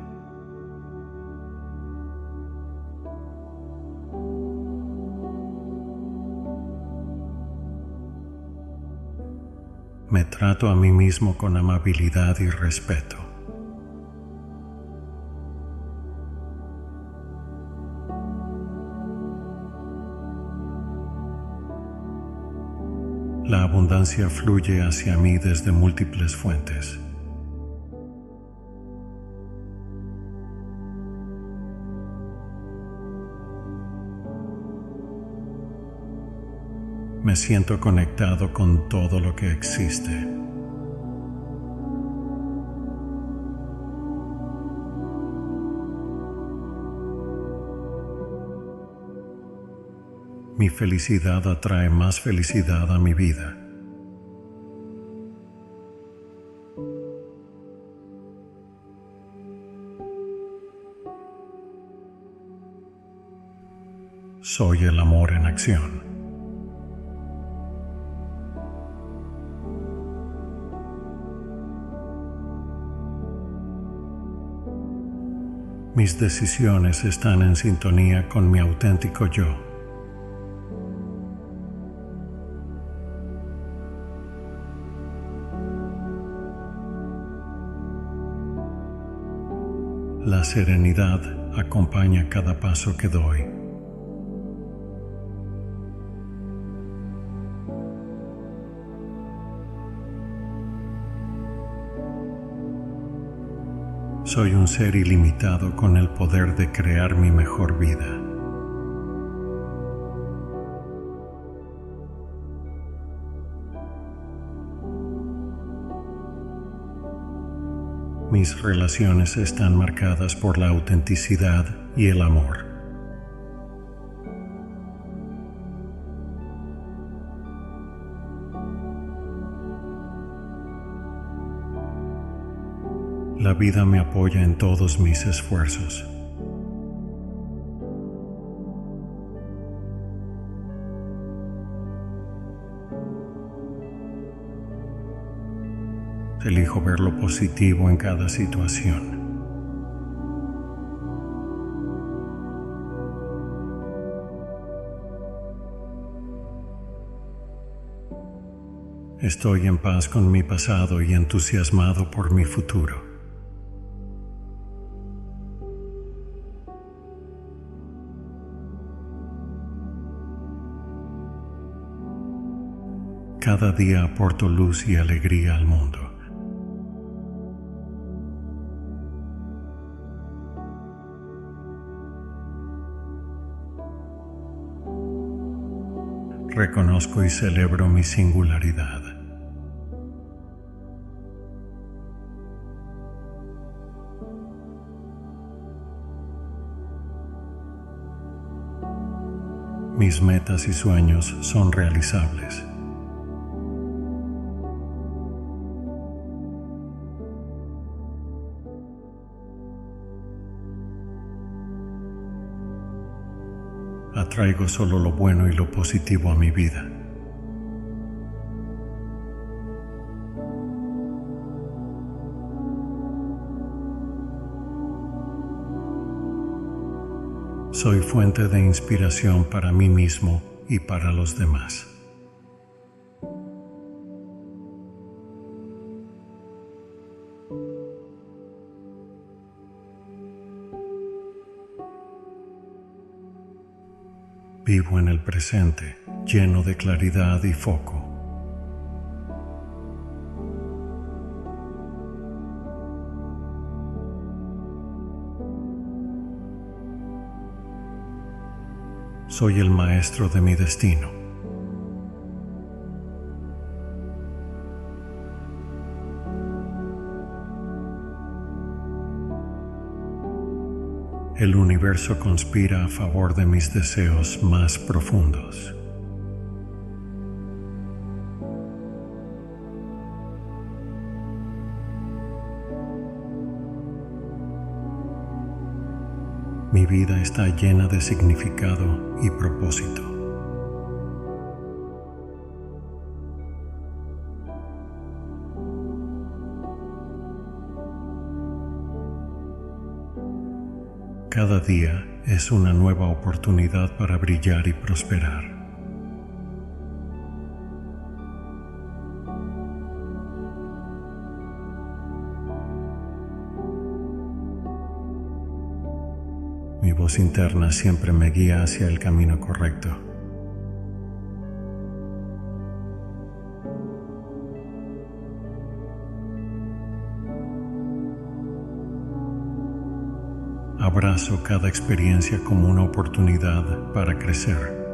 Me trato a mí mismo con amabilidad y respeto. La abundancia fluye hacia mí desde múltiples fuentes. Me siento conectado con todo lo que existe. Mi felicidad atrae más felicidad a mi vida. Soy el amor en acción. Mis decisiones están en sintonía con mi auténtico yo. La serenidad acompaña cada paso que doy. Soy un ser ilimitado con el poder de crear mi mejor vida. Mis relaciones están marcadas por la autenticidad y el amor. La vida me apoya en todos mis esfuerzos. Elijo ver lo positivo en cada situación. Estoy en paz con mi pasado y entusiasmado por mi futuro. Cada día aporto luz y alegría al mundo. Reconozco y celebro mi singularidad. Mis metas y sueños son realizables. Atraigo solo lo bueno y lo positivo a mi vida. Soy fuente de inspiración para mí mismo y para los demás. Vivo en el presente, lleno de claridad y foco. Soy el maestro de mi destino. El universo conspira a favor de mis deseos más profundos. Mi vida está llena de significado y propósito. Cada día es una nueva oportunidad para brillar y prosperar. Mi voz interna siempre me guía hacia el camino correcto. Abrazo cada experiencia como una oportunidad para crecer.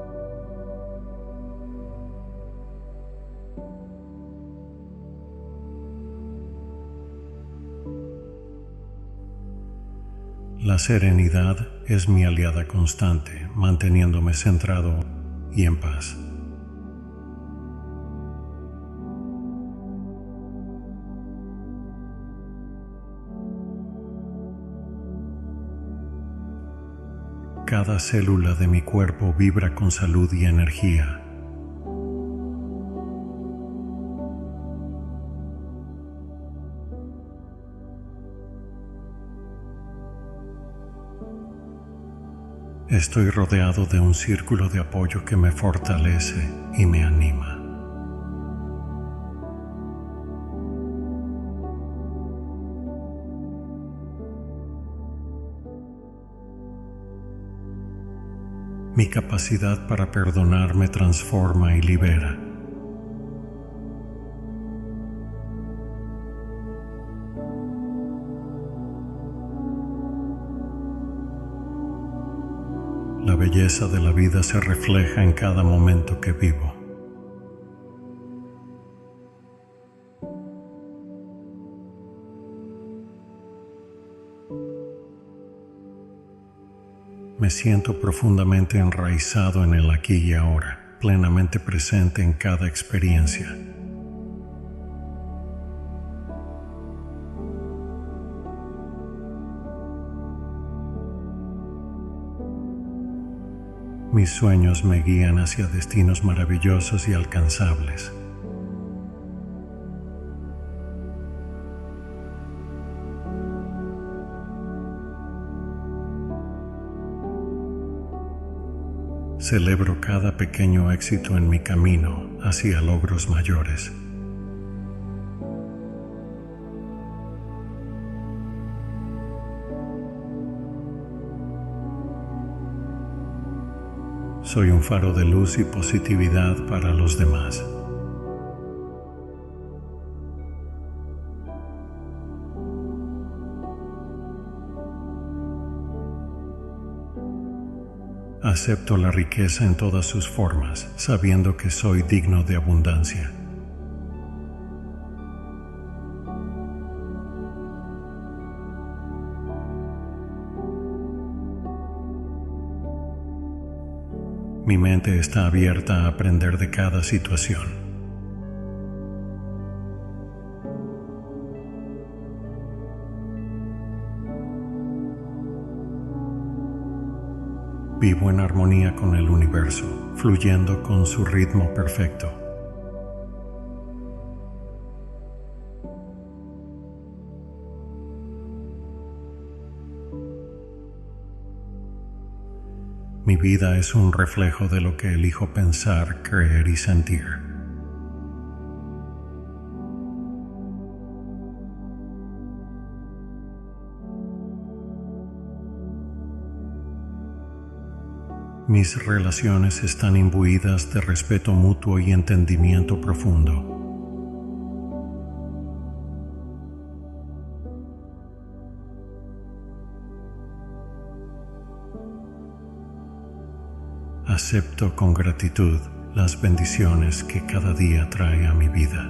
La serenidad es mi aliada constante, manteniéndome centrado y en paz. Cada célula de mi cuerpo vibra con salud y energía. Estoy rodeado de un círculo de apoyo que me fortalece y me anima. Mi capacidad para perdonar me transforma y libera. La belleza de la vida se refleja en cada momento que vivo. Me siento profundamente enraizado en el aquí y ahora, plenamente presente en cada experiencia. Mis sueños me guían hacia destinos maravillosos y alcanzables. Celebro cada pequeño éxito en mi camino hacia logros mayores. Soy un faro de luz y positividad para los demás. Acepto la riqueza en todas sus formas, sabiendo que soy digno de abundancia. Mi mente está abierta a aprender de cada situación. Vivo en armonía con el universo, fluyendo con su ritmo perfecto. Mi vida es un reflejo de lo que elijo pensar, creer y sentir. Mis relaciones están imbuidas de respeto mutuo y entendimiento profundo. Acepto con gratitud las bendiciones que cada día trae a mi vida.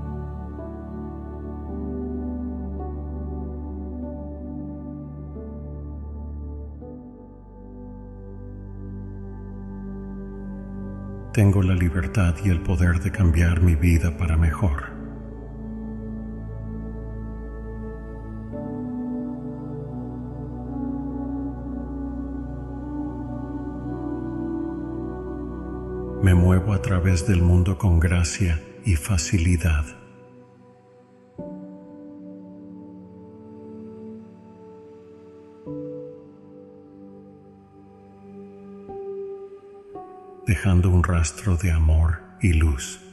Tengo la libertad y el poder de cambiar mi vida para mejor. Me muevo a través del mundo con gracia y facilidad. Dejando un rastro de amor y luz.